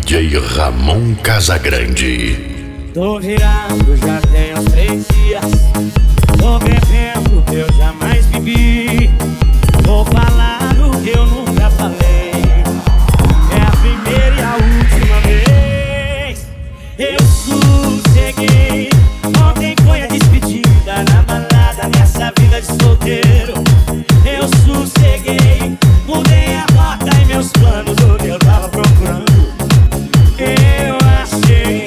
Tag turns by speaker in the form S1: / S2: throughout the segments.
S1: DJ Ramon Casagrande.
S2: Tô virado, já tem uns 3 dias. Tô bebendo o que eu jamais bebi. Vou falar o que eu nunca falei. É a primeira e a última vez. Eu sosseguei. Ontem foi a despedida na balada, nessa vida de solteiro. Eu sosseguei. Mudei a rota e meus planos, o que eu tava procurando eu achei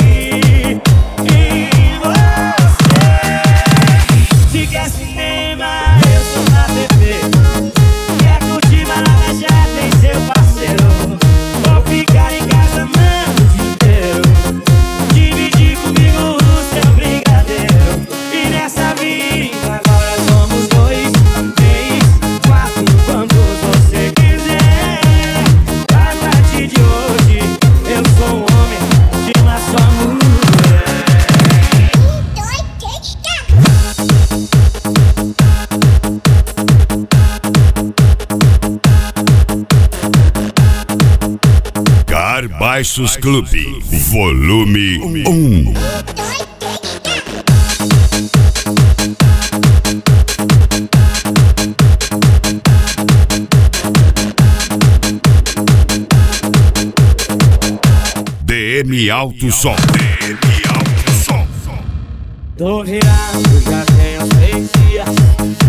S2: em você. Se quer cinema, eu sou na TV. Quer curtir balada, já tem seu parceiro. Vou ficar em casa, mano, o dia inteiro. Dividir comigo o seu brigadeiro. E nessa vida agora somos 2, 3, 4, quantos você quiser. A partir de hoje eu sou um homem de uma só mulher.
S1: Carbaixos Clube, volume 1. DM Alto Som. DM Alto Som.
S2: Tô virado, já tem uns 3 dias.